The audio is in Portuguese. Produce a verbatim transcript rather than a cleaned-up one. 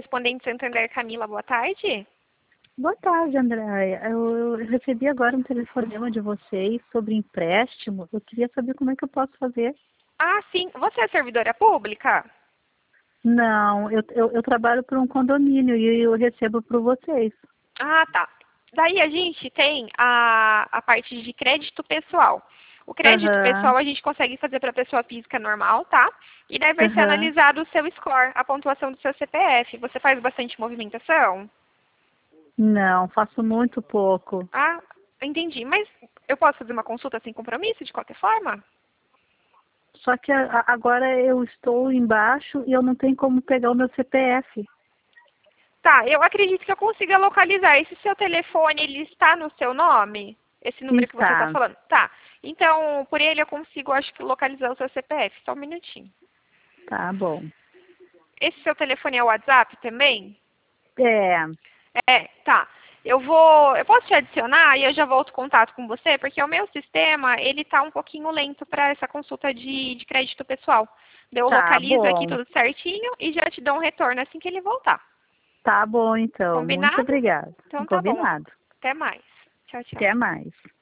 Correspondente Santander, Camila, boa tarde. Boa tarde, Andréia. Eu, eu recebi agora um telefonema de vocês sobre empréstimo. Eu queria saber como é que eu posso fazer. Ah, sim. Você é servidora pública? Não, eu, eu, eu trabalho por um condomínio e eu recebo por vocês. Ah, tá. Daí a gente tem a, a parte de crédito pessoal. O crédito Aham, pessoal a gente consegue fazer para pessoa física normal, tá? E daí vai ser aham. analisado o seu score, a pontuação do seu C P F. Você faz bastante movimentação? Não, faço muito pouco. Ah, entendi. Mas eu posso fazer uma consulta sem compromisso, de qualquer forma? Só que a- a- agora eu estou embaixo e eu não tenho como pegar o meu C P F. Tá, eu acredito que eu consiga localizar. Esse seu telefone, ele está no seu nome? Esse número que você está Está. falando? Tá. Então, por ele eu consigo, acho que, localizar o seu C P F. Só um minutinho. Tá bom. Esse seu telefone é o WhatsApp também? É, É, tá. Eu vou, eu posso te adicionar e eu já volto em contato com você, porque o meu sistema, ele tá um pouquinho lento para essa consulta de, de crédito pessoal. Eu tá localizo aqui bom. tudo certinho e já te dou um retorno assim que ele voltar. Tá bom, então. Muito Combinado? obrigada. Então tá bom. Combinado. Até mais. Tchau, tchau. Até mais.